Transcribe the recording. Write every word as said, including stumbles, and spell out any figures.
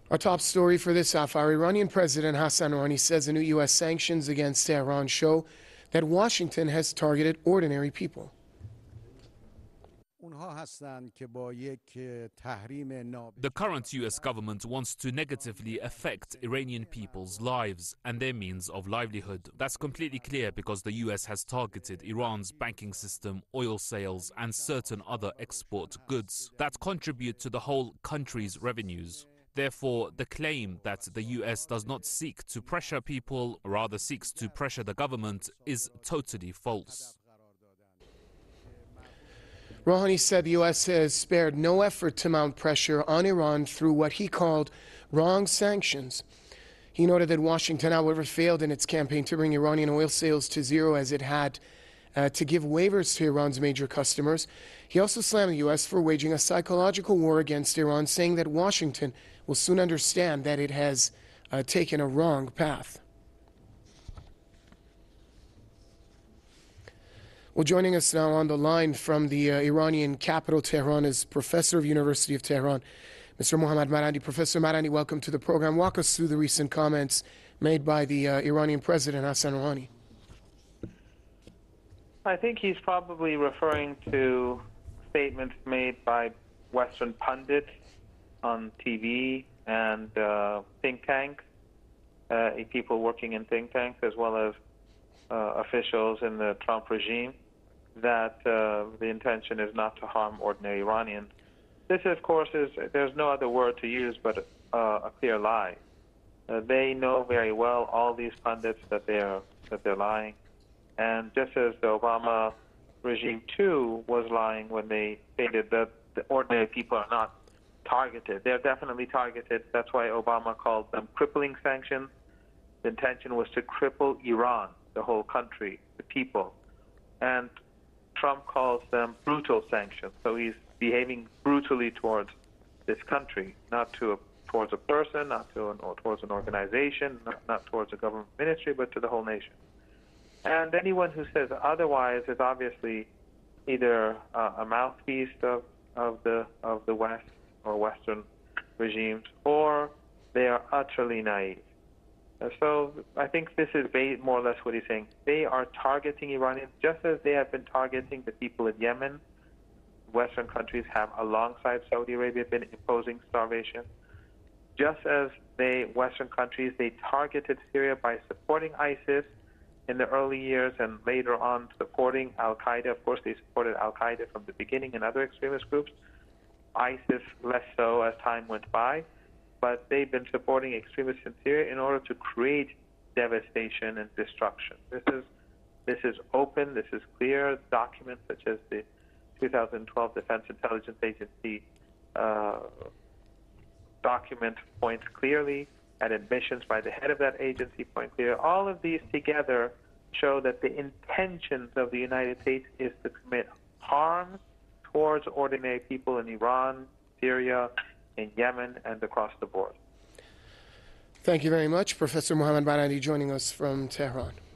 Our top story for this half hour, Iranian President Hassan Rouhani says the new U S sanctions against Tehran show that Washington has targeted ordinary people. The current U S government wants to negatively affect Iranian people's lives and their means of livelihood. That's completely clear because the U S has targeted Iran's banking system, oil sales, and certain other export goods that contribute to the whole country's revenues. Therefore, the claim that the U S does not seek to pressure people, rather seeks to pressure the government, is totally false. Rouhani said the U S has spared no effort to mount pressure on Iran through what he called wrong sanctions. He noted that Washington, however, failed in its campaign to bring Iranian oil sales to zero as it had uh, to give waivers to Iran's major customers. He also slammed the U S for waging a psychological war against Iran, saying that Washington will soon understand that it has uh, taken a wrong path. Well, joining us now on the line from the uh, Iranian capital, Tehran, is Professor of University of Tehran, Mister Mohammad Marandi. Professor Marandi, welcome to the program. Walk us through the recent comments made by the uh, Iranian President Hassan Rouhani. I think he's probably referring to statements made by Western pundits on T V and uh, think tanks, uh, people working in think tanks, as well as uh, officials in the Trump regime, that uh, the intention is not to harm ordinary Iranians. This, of course, is, there's no other word to use but uh, a clear lie. Uh, they know very well, all these pundits, that they're, that they're lying. And just as the Obama regime, too, was lying when they stated that the ordinary people are not targeted. They're definitely targeted. That's why Obama called them crippling sanctions. The intention was to cripple Iran, the whole country, the people. And Trump calls them brutal sanctions. So he's behaving brutally towards this country, not to a, towards a person, not to an, or towards an organization, not, not towards a government ministry, but to the whole nation. And anyone who says otherwise is obviously either uh, a mouthpiece of, of the of the West or Western regimes, or they are utterly naive. Uh, so I think this is more or less what he's saying. They are targeting Iranians just as they have been targeting the people in Yemen. Western countries have, alongside Saudi Arabia, been imposing starvation. Just as they, Western countries, they targeted Syria by supporting ISIS in the early years and later on supporting Al-Qaeda. Of course, they supported Al-Qaeda from the beginning and other extremist groups. ISIS less so as time went by. But they've been supporting extremists in Syria in order to create devastation and destruction. This is this is open, this is clear. Documents such as the two thousand twelve Defense Intelligence Agency uh, document points clearly, and admissions by the head of that agency point clear. All of these together show that the intentions of the United States is to commit harm towards ordinary people in Iran, Syria, in Yemen, and across the board. Thank you very much, Professor Mohammad Marandi, joining us from Tehran.